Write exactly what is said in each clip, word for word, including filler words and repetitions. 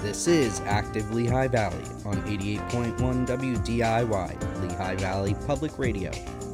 This is Active Lehigh Valley on eighty-eight point one W D I Y, Lehigh Valley Public Radio.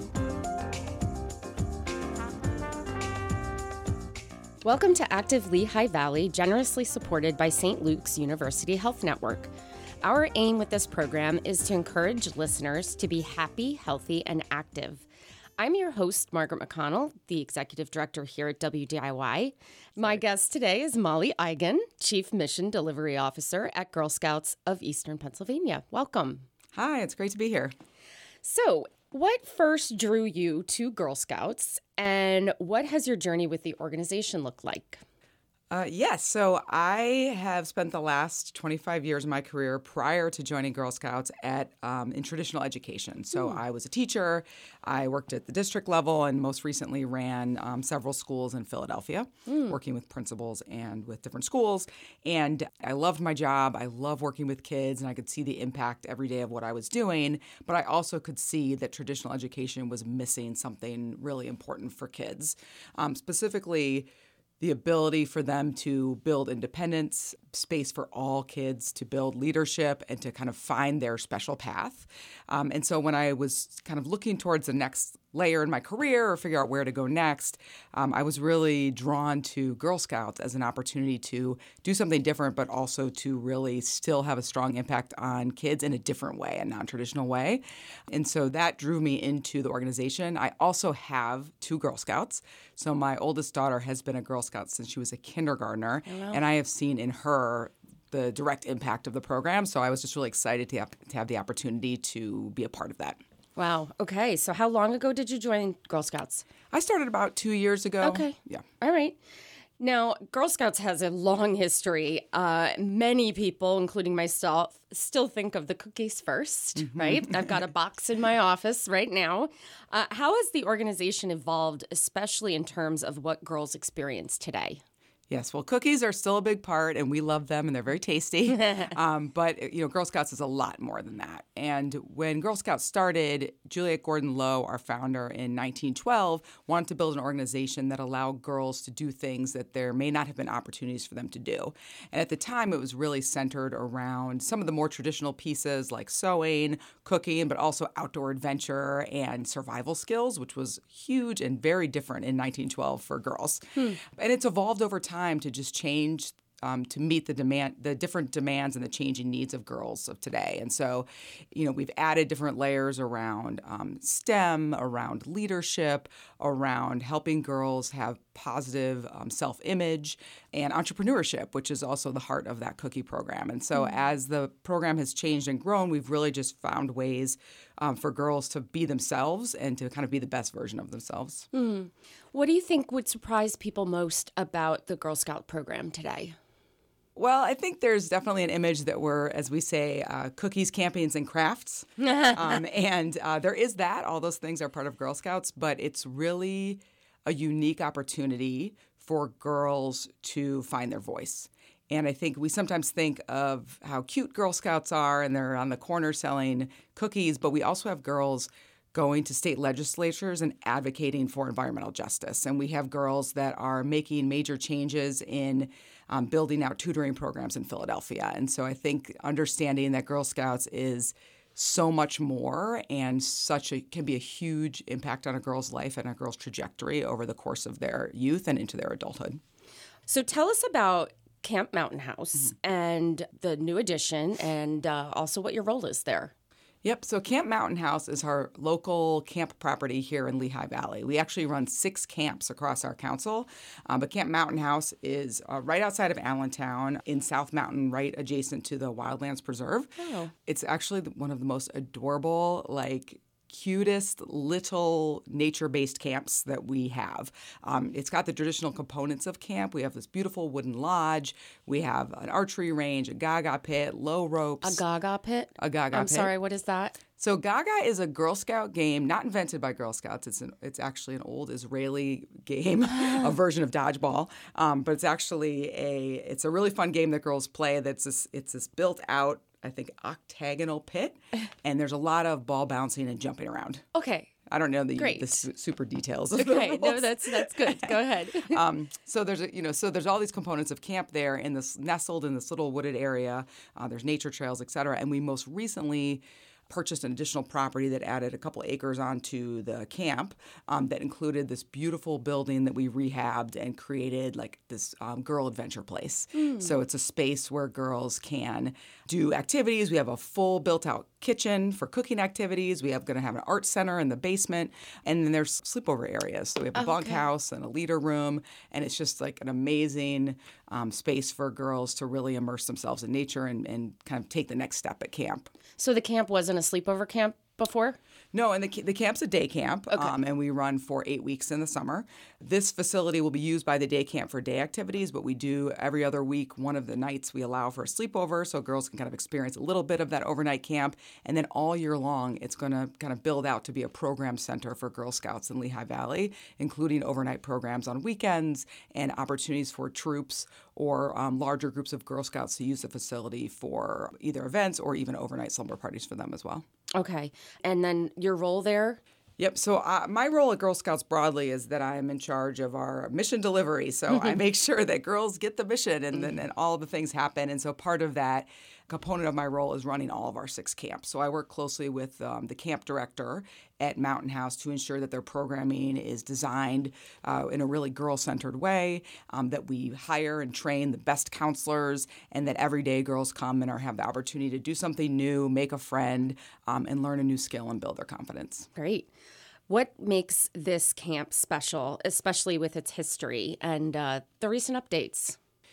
Welcome to Active Lehigh Valley, generously supported by Saint Luke's University Health Network. Our aim with this program is to encourage listeners to be happy, healthy, and active. I'm your host, Margaret McConnell, the Executive Director here at W D I Y. My guest today is Molly Eigen, Chief Mission Delivery Officer at Girl Scouts of Eastern Pennsylvania. Welcome. Hi, it's great to be here. So, what first drew you to Girl Scouts, and what has your journey with the organization looked like? Uh, yes, so I have spent the last twenty-five years of my career prior to joining Girl Scouts at um, in traditional education. So mm. I was a teacher, I worked at the district level, and most recently ran um, several schools in Philadelphia, mm. working with principals and with different schools. And I loved my job. I love working with kids, and I could see the impact every day of what I was doing. But I also could see that traditional education was missing something really important for kids, um, specifically the ability for them to build independence, space for all kids to build leadership and to kind of find their special path. Um, and so when I was kind of looking towards the next layer in my career or figure out where to go next, um, I was really drawn to Girl Scouts as an opportunity to do something different, but also to really still have a strong impact on kids in a different way, a non-traditional way. And so that drew me into the organization. I also have two Girl Scouts. So my oldest daughter has been a Girl Scout since she was a kindergartner, oh, wow. and I have seen in her the direct impact of the program. So I was just really excited to have, to have the opportunity to be a part of that. Wow. Okay. So how long ago did you join Girl Scouts? I started about two years ago. Okay. Yeah. All right. Now, Girl Scouts has a long history. Uh, many people, including myself, still think of the cookies first, mm-hmm. right? I've got a box in my office right now. Uh, how has the organization evolved, especially in terms of what girls experience today? Yes, well, cookies are still a big part, and we love them, and they're very tasty. um, but, you know, Girl Scouts is a lot more than that. And when Girl Scouts started, Juliet Gordon Low, our founder in nineteen twelve, wanted to build an organization that allowed girls to do things that there may not have been opportunities for them to do. And at the time, it was really centered around some of the more traditional pieces like sewing, cooking, but also outdoor adventure and survival skills, which was huge and very different in nineteen twelve for girls. Hmm. And it's evolved over time. Time to just change um, to meet the demand, the different demands and the changing needs of girls of today. And so, you know, we've added different layers around um, STEM, around leadership, around helping girls have positive um, self-image and entrepreneurship, which is also the heart of that cookie program. And so, mm-hmm. as the program has changed and grown, we've really just found ways um, for girls to be themselves and to kind of be the best version of themselves. Mm-hmm. What do you think would surprise people most about the Girl Scout program today? Well, I think there's definitely an image that we're, as we say, uh, cookies, campings, and crafts. um, and uh, there is that. All those things are part of Girl Scouts, but it's really a unique opportunity for girls to find their voice. And I think we sometimes think of how cute Girl Scouts are, and they're on the corner selling cookies, but we also have girls going to state legislatures and advocating for environmental justice. And we have girls that are making major changes in um, building out tutoring programs in Philadelphia. And so I think understanding that Girl Scouts is so much more and such a can be a huge impact on a girl's life and a girl's trajectory over the course of their youth and into their adulthood. So tell us about Camp Mountain House mm-hmm. and the new addition, and uh, also what your role is there. Yep. So Camp Mountain House is our local camp property here in Lehigh Valley. We actually run six camps across our council, um, but Camp Mountain House is uh, right outside of Allentown in South Mountain, right adjacent to the Wildlands Preserve. Oh. It's actually one of the most adorable, like, cutest little nature-based camps that we have. Um, it's got the traditional components of camp. We have this beautiful wooden lodge. We have an archery range, a gaga pit, low ropes. A gaga pit? A gaga I'm pit. sorry, what is that? So Gaga is a Girl Scout game, not invented by Girl Scouts. It's an, it's actually an old Israeli game, a version of dodgeball. Um, but it's actually a it's a really fun game that girls play. That's this, it's this built out, I think, octagonal pit, and there's a lot of ball bouncing and jumping around. Okay. I don't know the, Great. the su- super details. Of Okay, the rules. no, that's that's good. Go ahead. um, so there's a, you know so there's all these components of camp there in this nestled in this little wooded area. Uh, there's nature trails, et cetera. And we most recently purchased an additional property that added a couple acres onto the camp um, that included this beautiful building that we rehabbed and created like this um, girl adventure place. Mm. So it's a space where girls can do activities. We have a full built-out kitchen for cooking activities. We have going to have an art center in the basement, and then there's sleepover areas. So we have a okay. bunkhouse and a leader room, and it's just like an amazing um, space for girls to really immerse themselves in nature and, and kind of take the next step at camp. So the camp wasn't a sleepover camp before? No, and the, the camp's a day camp, okay. um, and we run for eight weeks in the summer. This facility will be used by the day camp for day activities, but we do every other week, one of the nights we allow for a sleepover so girls can kind of experience a little bit of that overnight camp. And then all year long, it's going to kind of build out to be a program center for Girl Scouts in Lehigh Valley, including overnight programs on weekends and opportunities for troops or um, larger groups of Girl Scouts to use the facility for either events or even overnight slumber parties for them as well. Okay. And then your role there? Yep. So uh, my role at Girl Scouts broadly is that I am in charge of our mission delivery. So I make sure that girls get the mission and then and all of the things happen. And so part of that component of my role is running all of our six camps. So I work closely with um, the camp director at Mountain House to ensure that their programming is designed uh, in a really girl-centered way, um, that we hire and train the best counselors, and that every day girls come and are, have the opportunity to do something new, make a friend, um, and learn a new skill and build their confidence. Great. What makes this camp special, especially with its history and uh, the recent updates?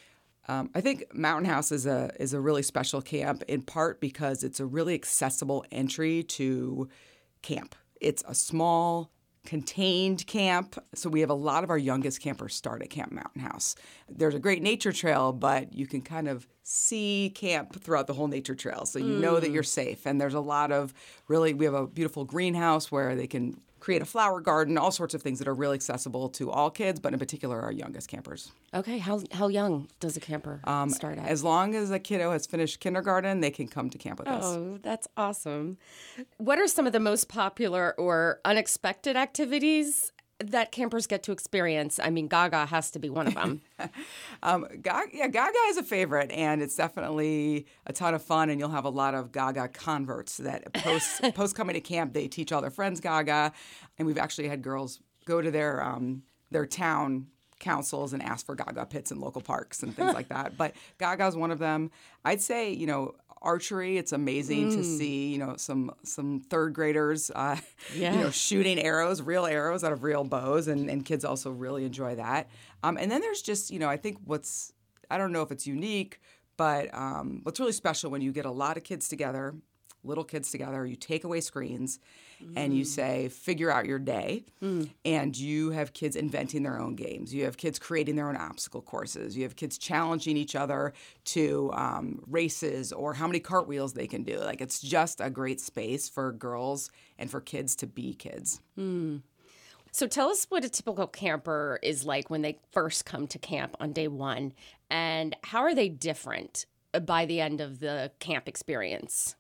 Um, I think Mountain House is a is a really special camp in part because it's a really accessible entry to camp. It's a small, contained camp, so we have a lot of our youngest campers start at Camp Mountain House. There's a great nature trail, but you can kind of see camp throughout the whole nature trail, so you mm. know that you're safe. And there's a lot of really, we have a beautiful greenhouse where they can create a flower garden, all sorts of things that are really accessible to all kids, but in particular our youngest campers. Okay, how how young does a camper um, start at? As long as a kiddo has finished kindergarten, they can come to camp with oh, us. Oh, that's awesome. What are some of the most popular or unexpected activities that campers get to experience? I mean, Gaga has to be one of them. um, Gaga, yeah, Gaga is a favorite, and it's definitely a ton of fun, and you'll have a lot of Gaga converts that post, post coming to camp, they teach all their friends Gaga, and we've actually had girls go to their um, their town councils and ask for Gaga pits in local parks and things like that. But Gaga is one of them. I'd say, you know, archery, it's amazing mm. to see, you know, some some third graders, uh, yeah. you know, shooting arrows, real arrows out of real bows, and, and kids also really enjoy that. Um, and then there's just, you know, I think what's, I don't know if it's unique, but um, what's really special when you get a lot of kids together, little kids together, you take away screens mm. and you say, figure out your day. Mm. And you have kids inventing their own games. You have kids creating their own obstacle courses. You have kids challenging each other to um, races or how many cartwheels they can do. Like, it's just a great space for girls and for kids to be kids. Mm. So tell us what a typical camper is like when they first come to camp on day one, and how are they different by the end of the camp experience?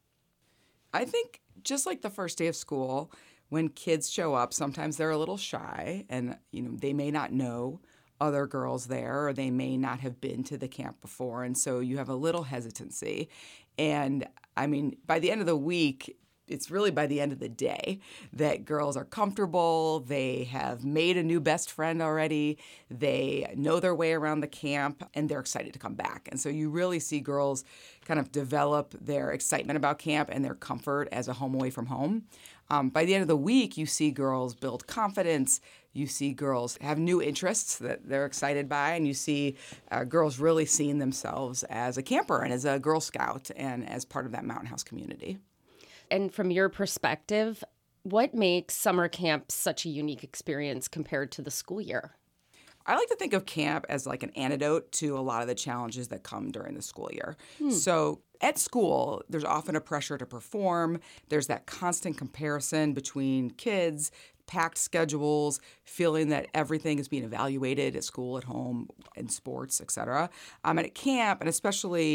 I think just like the first day of school, when kids show up, sometimes they're a little shy and, you know, they may not know other girls there or they may not have been to the camp before. And so you have a little hesitancy. And I mean, by the end of the week, it's really by the end of the day that girls are comfortable. They have made a new best friend already. They know their way around the camp, and they're excited to come back. And so you really see girls kind of develop their excitement about camp and their comfort as a home away from home. Um, by the end of the week, you see girls build confidence. You see girls have new interests that they're excited by, and you see uh, girls really seeing themselves as a camper and as a Girl Scout and as part of that Mountain House community. And from your perspective, what makes summer camp such a unique experience compared to the school year? I like to think of camp as like an antidote to a lot of the challenges that come during the school year. Hmm. So at school, there's often a pressure to perform. There's that constant comparison between kids, packed schedules, feeling that everything is being evaluated at school, at home, in sports, et cetera. Um, and at camp, and especially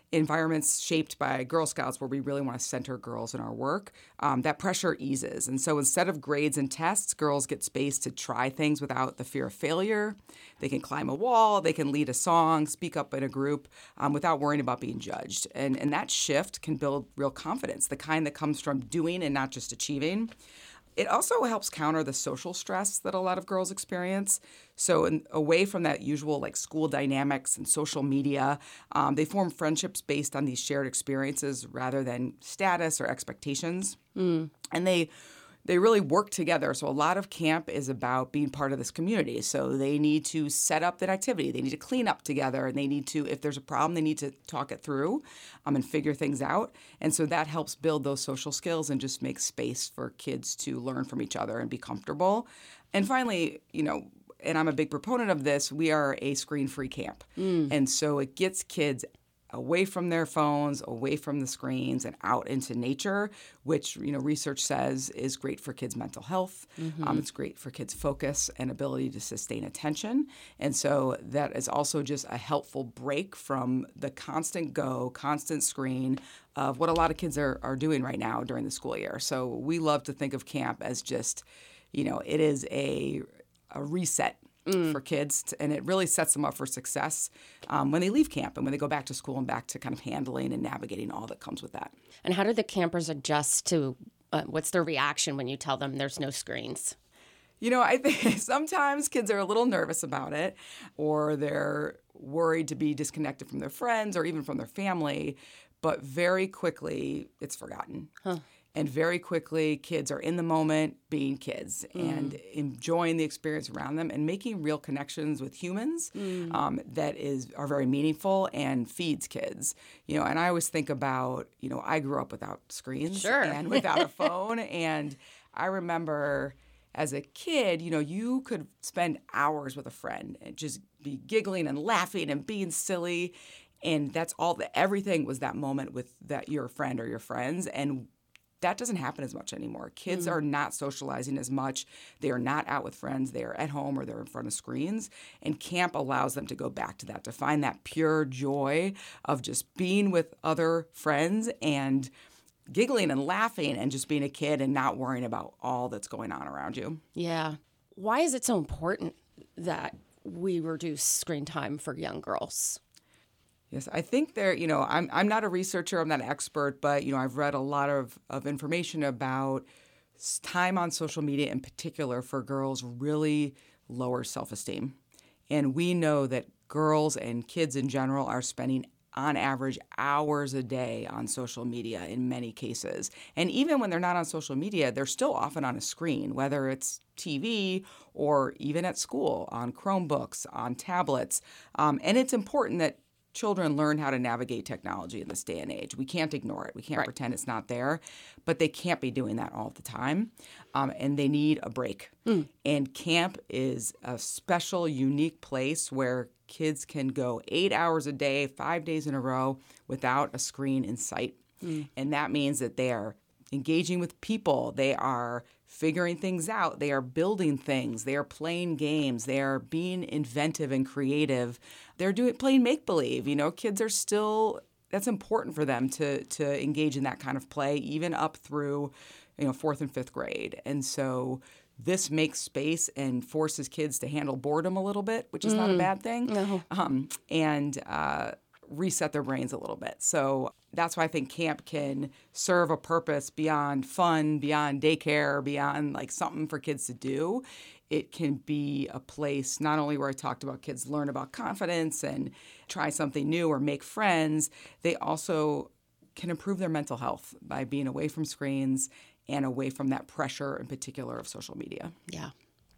environments shaped by Girl Scouts where we really want to center girls in our work, um, that pressure eases. And so instead of grades and tests, girls get space to try things without the fear of failure. They can climb a wall, they can lead a song, speak up in a group um, without worrying about being judged. And, and that shift can build real confidence, the kind that comes from doing and not just achieving. It also helps counter the social stress that a lot of girls experience. So in, away from that usual like school dynamics and social media, um, they form friendships based on these shared experiences rather than status or expectations. Mm. And they they really work together. So a lot of camp is about being part of this community. So they need to set up that activity. They need to clean up together. And they need to, if there's a problem, they need to talk it through um, and figure things out. And so that helps build those social skills and just make space for kids to learn from each other and be comfortable. And finally, you know, and I'm a big proponent of this, we are a screen-free camp. Mm. And so it gets kids away from their phones, away from the screens, and out into nature, which, you know, research says is great for kids' mental health. Mm-hmm. Um, it's great for kids' focus and ability to sustain attention. And so that is also just a helpful break from the constant go, constant screen of what a lot of kids are, are doing right now during the school year. So we love to think of camp as just, you know, it is a, a reset Mm. for kids, to, and it really sets them up for success um, when they leave camp and when they go back to school and back to kind of handling and navigating all that comes with that. And how do the campers adjust to, uh, what's their reaction when you tell them there's no screens? You know, I think sometimes kids are a little nervous about it, or they're worried to be disconnected from their friends or even from their family, but very quickly it's forgotten. Huh. And very quickly, kids are in the moment being kids mm. and enjoying the experience around them and making real connections with humans mm. um, that is are very meaningful and feeds kids. You know, and I always think about, you know, I grew up without screens sure. and without a phone. And I remember as a kid, you know, you could spend hours with a friend and just be giggling and laughing and being silly. And that's all, the, everything was that moment with that your friend or your friends. And that doesn't happen as much anymore. Kids mm. are not socializing as much. They are not out with friends. They are at home or they're in front of screens. And camp allows them to go back to that, to find that pure joy of just being with other friends and giggling and laughing and just being a kid and not worrying about all that's going on around you. Yeah. Why is it so important that we reduce screen time for young girls? Yes, I think there, you know, I'm I'm not a researcher, I'm not an expert, but, you know, I've read a lot of, of information about time on social media in particular for girls really lowers self-esteem. And we know that girls and kids in general are spending on average hours a day on social media in many cases. And even when they're not on social media, they're still often on a screen, whether it's T V or even at school, on Chromebooks, on tablets. Um, and it's important that children learn how to navigate technology in this day and age. We can't ignore it. We can't right. pretend it's not there, but they can't be doing that all the time, um, and they need a break. Mm. And camp is a special, unique place where kids can go eight hours a day, five days in a row without a screen in sight. Mm. And that means that they are engaging with people. They are figuring things out. They are building things. They are playing games. They are being inventive and creative. They're doing playing make-believe. You know, kids are still, that's important for them to to engage in that kind of play, even up through, you know, fourth and fifth grade. And so this makes space and forces kids to handle boredom a little bit, which is mm. not a bad thing, no. um, and uh, reset their brains a little bit. So that's why I think camp can serve a purpose beyond fun, beyond daycare, beyond like something for kids to do. It can be a place not only where I talked about kids learn about confidence and try something new or make friends, they also can improve their mental health by being away from screens and away from that pressure in particular of social media. Yeah.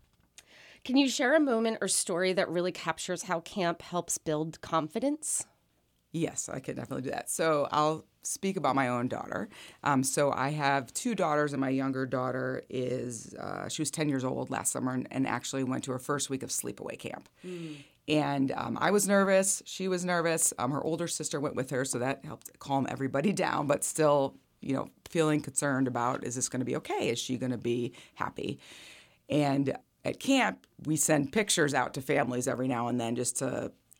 Can you share a moment or story that really captures how camp helps build confidence? Yes, I could definitely do that. So I'll speak about my own daughter. Um, so I have two daughters, and my younger daughter is, uh, she was ten years old last summer and, and actually went to her first week of sleepaway camp. Mm. And um, I was nervous. She was nervous. Um, her older sister went with her, so that helped calm everybody down, but still, you know, feeling concerned about, is this going to be okay? Is she going to be happy? And at camp, we send pictures out to families every now and then just to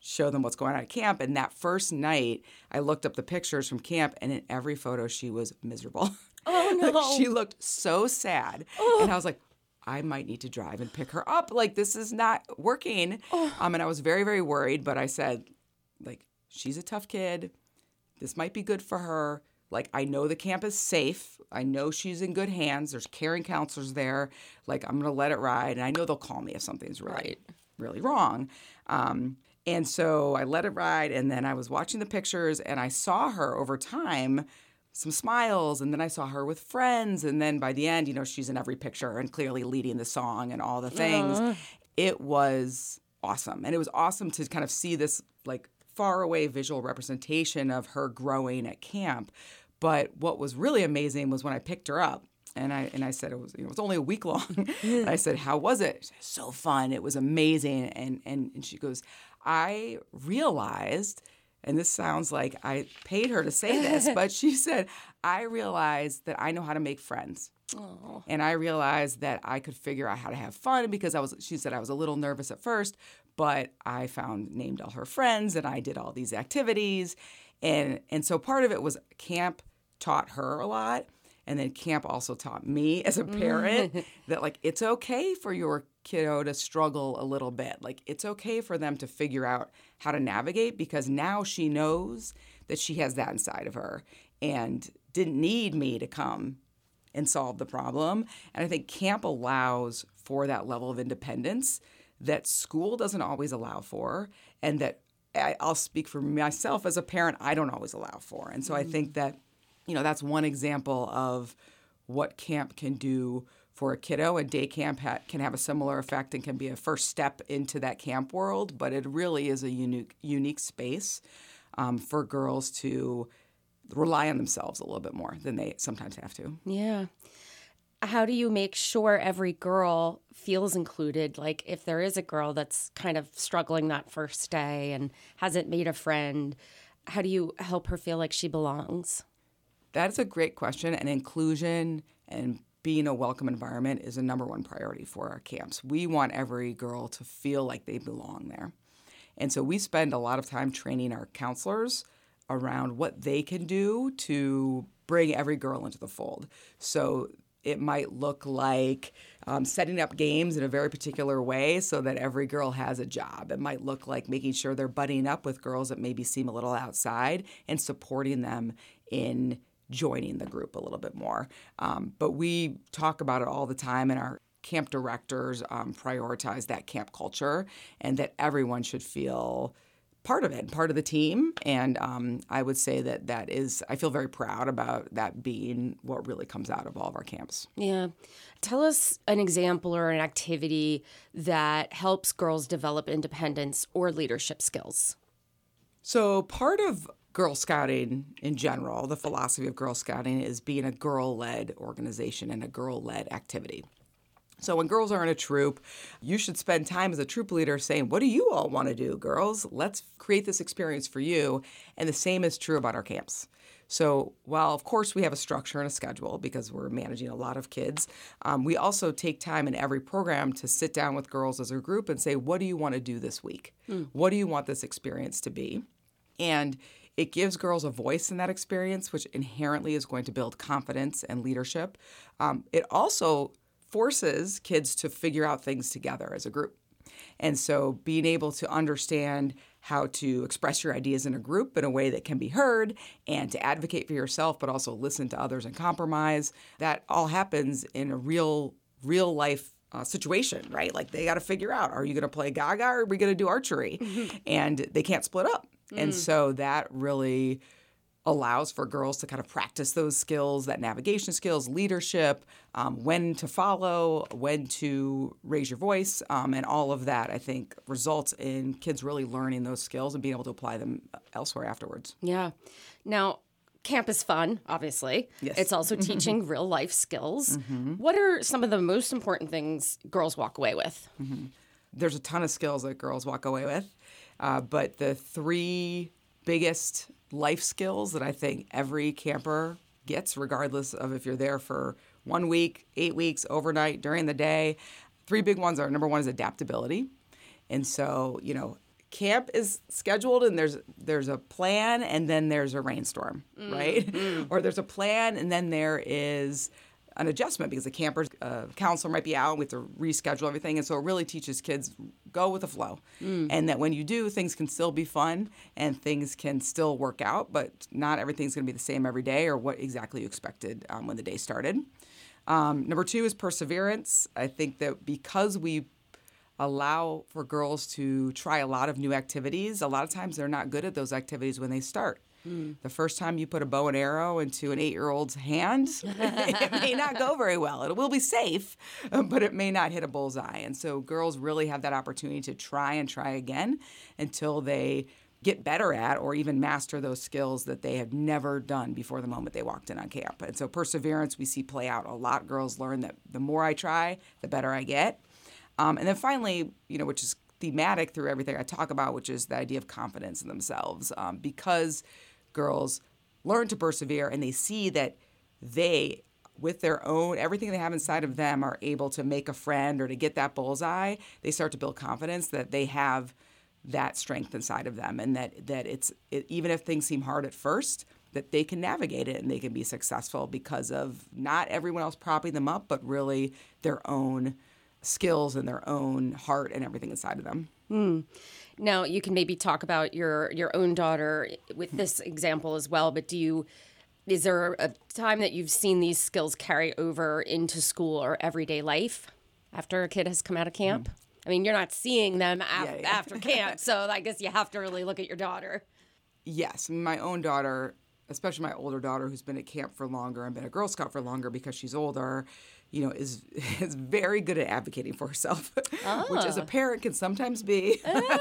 show them what's going on at camp. And that first night, I looked up the pictures from camp, and in every photo, she was miserable. Oh, no. Like, she looked so sad. Oh. And I was like, I might need to drive and pick her up. Like, this is not working. Oh. Um, and I was very, very worried. But I said, like, she's a tough kid. This might be good for her. Like, I know the camp is safe. I know she's in good hands. There's caring counselors there. Like, I'm going to let it ride. And I know they'll call me if something's really, right. really wrong. Um, and so I let it ride. And then I was watching the pictures, and I saw her over time, some smiles, and then I saw her with friends. And then by the end, you know, she's in every picture and clearly leading the song and all the things. Uh. It was awesome. And it was awesome to kind of see this, like, far away visual representation of her growing at camp. But what was really amazing was when I picked her up, and I and I said it was you know, it was only a week long. And I said, "How was it?" She said, "So fun. It was amazing." And and and she goes, "I realized." And this sounds like I paid her to say this, but she said, I realized that I know how to make friends. Aww. And I realized that I could figure out how to have fun because I was, she said I was a little nervous at first, but I found, named all her friends, and I did all these activities. And, and so part of it was camp taught her a lot. And then camp also taught me as a parent that, like, it's okay for your kiddo to struggle a little bit. Like, it's okay for them to figure out how to navigate, because now she knows that she has that inside of her and didn't need me to come and solve the problem. And I think camp allows for that level of independence that school doesn't always allow for, and that I, I'll speak for myself as a parent, I don't always allow for. And so mm-hmm. I think that, you know, that's one example of what camp can do for a kiddo. And day camp ha- can have a similar effect and can be a first step into that camp world. But it really is a unique unique space um, for girls to rely on themselves a little bit more than they sometimes have to. Yeah. How do you make sure every girl feels included? Like, if there is a girl that's kind of struggling that first day and hasn't made a friend, how do you help her feel like she belongs? That is a great question, and inclusion and being a welcome environment is a number one priority for our camps. We want every girl to feel like they belong there. And so we spend a lot of time training our counselors around what they can do to bring every girl into the fold. So it might look like um, setting up games in a very particular way so that every girl has a job. It might look like making sure they're buddying up with girls that maybe seem a little outside and supporting them in joining the group a little bit more. Um, but we talk about it all the time, and our camp directors um, prioritize that camp culture and that everyone should feel part of it, part of the team. And um, I would say that that is, I feel very proud about that being what really comes out of all of our camps. Yeah. Tell us an example or an activity that helps girls develop independence or leadership skills. So part of Girl Scouting in general, the philosophy of Girl Scouting is being a girl-led organization and a girl-led activity. So when girls are in a troop, you should spend time as a troop leader saying, what do you all want to do, girls? Let's create this experience for you. And the same is true about our camps. So while, of course, we have a structure and a schedule because we're managing a lot of kids, um, we also take time in every program to sit down with girls as a group and say, what do you want to do this week? Mm. What do you want this experience to be? And it gives girls a voice in that experience, which inherently is going to build confidence and leadership. Um, it also forces kids to figure out things together as a group. And so being able to understand how to express your ideas in a group in a way that can be heard and to advocate for yourself, but also listen to others and compromise, that all happens in a real, real life Uh, situation, right? Like they got to figure out, are you going to play Gaga or are we going to do archery? Mm-hmm. And they can't split up. Mm. And so that really allows for girls to kind of practice those skills, that navigation skills, leadership, um, when to follow, when to raise your voice, um, and all of that, I think, results in kids really learning those skills and being able to apply them elsewhere afterwards. Yeah. Now, camp is fun, obviously. Yes. It's also teaching real life skills. Mm-hmm. What are some of the most important things girls walk away with? Mm-hmm. There's a ton of skills that girls walk away with, uh, but the three biggest life skills that I think every camper gets, regardless of if you're there for one week, eight weeks, overnight, during the day, three big ones are, number one is adaptability. And so, you know, camp is scheduled and there's there's a plan and then there's a rainstorm, mm, right? Mm. Or there's a plan and then there is an adjustment because the camper's uh, counselor might be out and we have to reschedule everything. And so it really teaches kids go with the flow. Mm. And that when you do, things can still be fun and things can still work out, but not everything's going to be the same every day or what exactly you expected um, when the day started. Um, number two is perseverance. I think that because we allow for girls to try a lot of new activities, a lot of times they're not good at those activities when they start. Mm. The first time you put a bow and arrow into an eight-year-old's hand, it may not go very well. It will be safe, but it may not hit a bullseye. And so girls really have that opportunity to try and try again until they get better at or even master those skills that they have never done before the moment they walked in on camp. And so perseverance we see play out a lot. Girls learn that the more I try, the better I get. Um, and then finally, you know, which is thematic through everything I talk about, which is the idea of confidence in themselves. Um, because girls learn to persevere and they see that they, with their own, everything they have inside of them, are able to make a friend or to get that bullseye, they start to build confidence that they have that strength inside of them and that, that it's, it, even if things seem hard at first, that they can navigate it and they can be successful because of not everyone else propping them up, but really their own skills and their own heart and everything inside of them. Mm. Now, you can maybe talk about your, your own daughter with this example as well, but do you, is there a time that you've seen these skills carry over into school or everyday life after a kid has come out of camp? Mm. I mean, you're not seeing them af- yeah, yeah. after camp, so I guess you have to really look at your daughter. Yes, my own daughter, especially my older daughter who's been at camp for longer and been a Girl Scout for longer because she's older, you know, is is very good at advocating for herself, oh. which as a parent can sometimes be,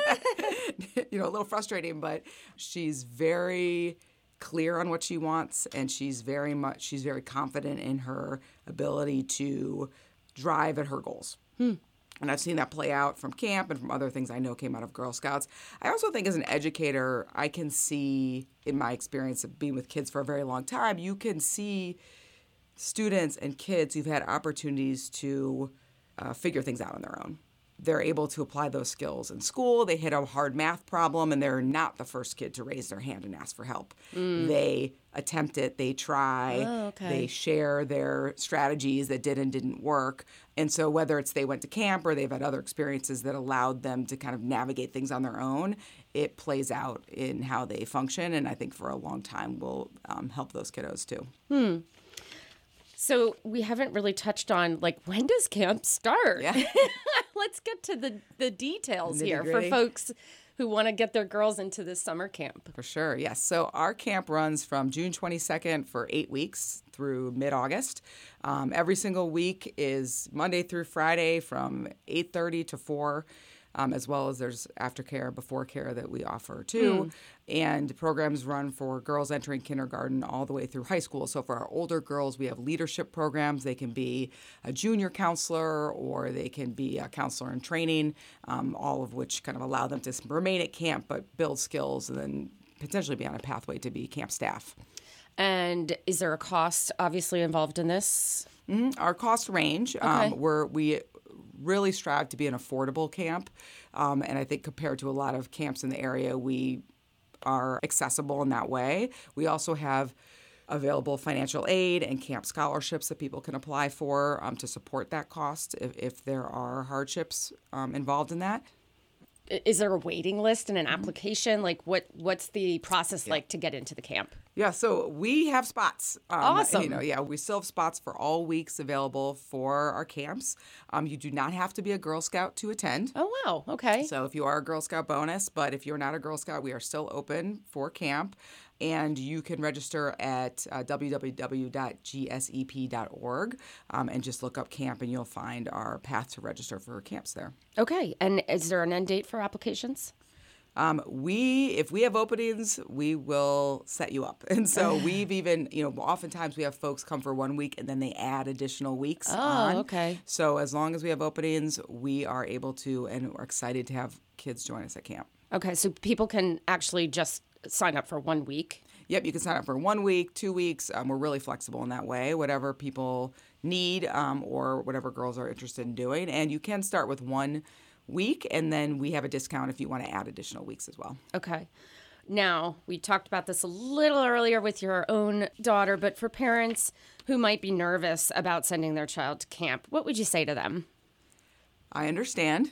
you know, a little frustrating, but she's very clear on what she wants and she's very much, she's very confident in her ability to drive at her goals. Hmm. And I've seen that play out from camp and from other things I know came out of Girl Scouts. I also think as an educator, I can see, in my experience of being with kids for a very long time, you can see students and kids who've had opportunities to uh, figure things out on their own. They're able to apply those skills in school. They hit a hard math problem, and they're not the first kid to raise their hand and ask for help. Mm. They attempt it. They try. Oh, okay. They share their strategies that did and didn't work. And so whether it's they went to camp or they've had other experiences that allowed them to kind of navigate things on their own, it plays out in how they function, and I think for a long time will um, help those kiddos too. Hmm. So we haven't really touched on, like, when does camp start? Yeah. Let's get to the, the details here Nitty-gritty. for folks who want to get their girls into this summer camp. For sure, yes. So our camp runs from June twenty-second for eight weeks through mid-August. Um, every single week is Monday through Friday from eight thirty to four. Um, as well as there's aftercare, before care that we offer too. Mm. And programs run for girls entering kindergarten all the way through high school. So for our older girls, we have leadership programs. They can be a junior counselor or they can be a counselor in training, um, all of which kind of allow them to remain at camp but build skills and then potentially be on a pathway to be camp staff. And is there a cost obviously involved in this? Mm-hmm. Our cost range, okay. um, we're, we really strive to be an affordable camp. Um, and I think compared to a lot of camps in the area, we are accessible in that way. We also have available financial aid and camp scholarships that people can apply for um, to support that cost if, if there are hardships um, involved in that. Is there a waiting list and an application? Like, what what's the process Yeah. like to get into the camp? Yeah, so we have spots. Um, Awesome. You know, yeah, we still have spots for all weeks available for our camps. Um, you do not have to be a Girl Scout to attend. Oh, wow. Okay. So if you are a Girl Scout, bonus, but if you're not a Girl Scout, we are still open for camp. And you can register at uh, w w w dot g s e p dot org um, and just look up camp and you'll find our path to register for camps there. Okay. And is there an end date for applications? Um, we, if we have openings, we will set you up. And so we've even, you know, oftentimes we have folks come for one week and then they add additional weeks Oh, on. okay. So as long as we have openings, we are able to, and we're excited to have kids join us at camp. Okay. So people can actually just sign up for one week. Yep, you can sign up for one week, two weeks. Um, we're really flexible in that way, whatever people need um, or whatever girls are interested in doing. And you can start with one week, and then we have a discount if you want to add additional weeks as well. Okay. Now, we talked about this a little earlier with your own daughter, but for parents who might be nervous about sending their child to camp, what would you say to them? I understand,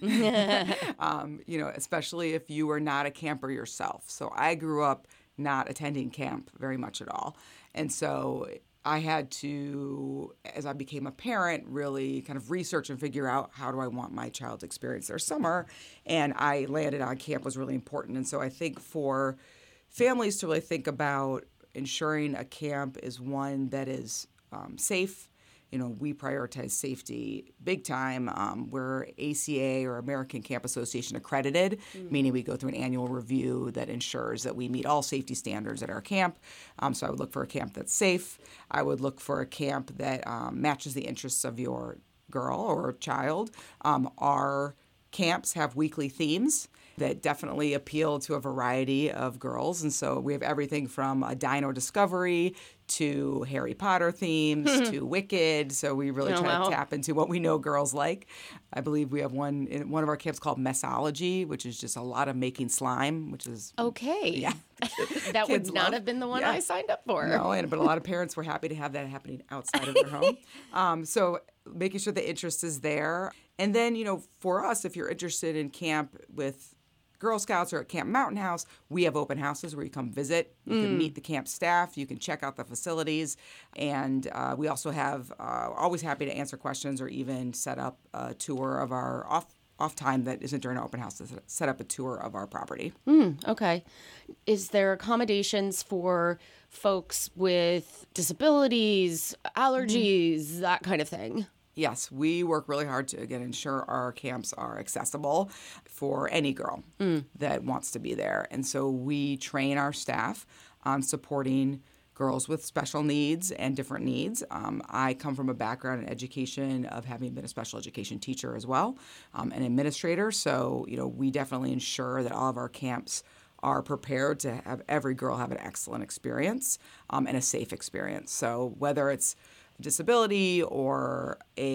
um, you know, especially if you were not a camper yourself. So I grew up not attending camp very much at all. And so I had to, as I became a parent, really kind of research and figure out how do I want my child to experience their summer. And I landed on camp was really important. And so I think for families to really think about ensuring a camp is one that is um, safe. You know, we prioritize safety big time. Um, we're A C A or American Camp Association accredited, mm-hmm. meaning we go through an annual review that ensures that we meet all safety standards at our camp. Um, so I would look for a camp that's safe. I would look for a camp that um, matches the interests of your girl or child. Um, our camps have weekly themes that definitely appeal to a variety of girls. And so we have everything from a dino discovery to Harry Potter themes to Wicked. So we really oh, try wow. to tap into what we know girls like. I believe we have one in one of our camps called Messology, which is just a lot of making slime, which is okay. Yeah. That would Kids not love. have been the one Yeah. I signed up for. No, and but a lot of parents were happy to have that happening outside of their home. Um, so making sure the interest is there. And then, you know, for us, if you're interested in camp with Girl Scouts or at Camp Mountain House, we have open houses where you come visit. You mm. can meet the camp staff. You can check out the facilities. And uh, we also have, uh, always happy to answer questions or even set up a tour of our off off time that isn't during an open house to set up a tour of our property. Mm, okay. Is there accommodations for folks with disabilities, allergies, mm. that kind of thing? Yes, we work really hard to, again, ensure our camps are accessible for any girl mm. that wants to be there. And so we train our staff on supporting girls with special needs and different needs. Um, I come from a background in education of having been a special education teacher as well, um, an administrator. So, you know, we definitely ensure that all of our camps are prepared to have every girl have an excellent experience um, and a safe experience. So whether it's disability or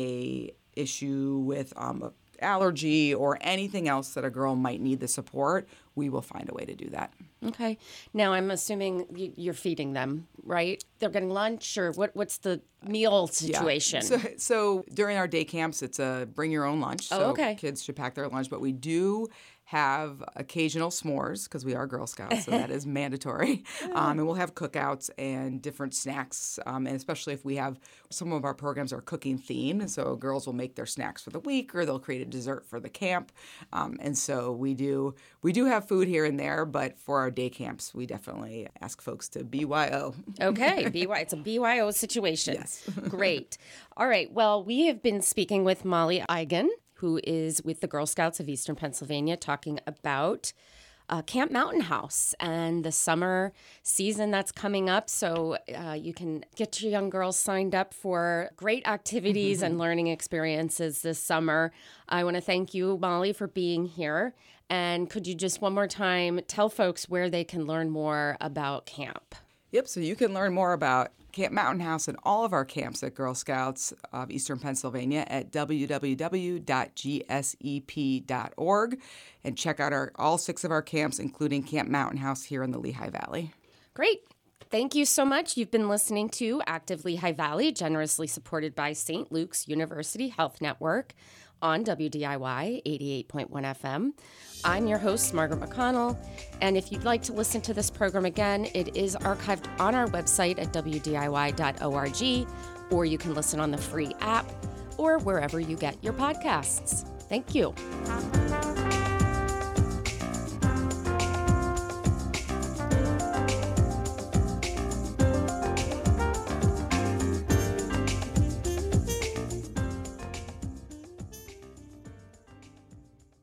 a issue with um, allergy or anything else that a girl might need the support, we will find a way to do that. Okay. Now, I'm assuming you're feeding them, right? They're getting lunch, or what? What's the meal situation? Yeah. So, so during our day camps, it's a bring your own lunch. Oh, so okay. Kids should pack their lunch, but we do have occasional s'mores because we are Girl Scouts, so that is mandatory. Um, and we'll have cookouts and different snacks, um, and especially if we have some of our programs are cooking themed, so girls will make their snacks for the week or they'll create a dessert for the camp. Um, and so we do we do have food here and there, but for our day camps, we definitely ask folks to B Y O. Okay, B Y. It's a B Y O situation. Yes. Great. All right. Well, we have been speaking with Molly Eigen, who is with the Girl Scouts of Eastern Pennsylvania, talking about uh, Camp Mountain House and the summer season that's coming up. So uh, you can get your young girls signed up for great activities and learning experiences this summer. I want to thank you, Molly, for being here. And could you just one more time tell folks where they can learn more about camp? Yep, so you can learn more about Camp Mountain House and all of our camps at Girl Scouts of Eastern Pennsylvania at w w w dot g s e p dot org and check out our all six of our camps, including Camp Mountain House here in the Lehigh Valley. Great. Thank you so much. You've been listening to Active Lehigh Valley, generously supported by Saint Luke's University Health Network on W D I Y eighty-eight point one F M. I'm your host, Margaret McConnell, and if you'd like to listen to this program again, it is archived on our website at w d i y dot org, or you can listen on the free app or wherever you get your podcasts. Thank you.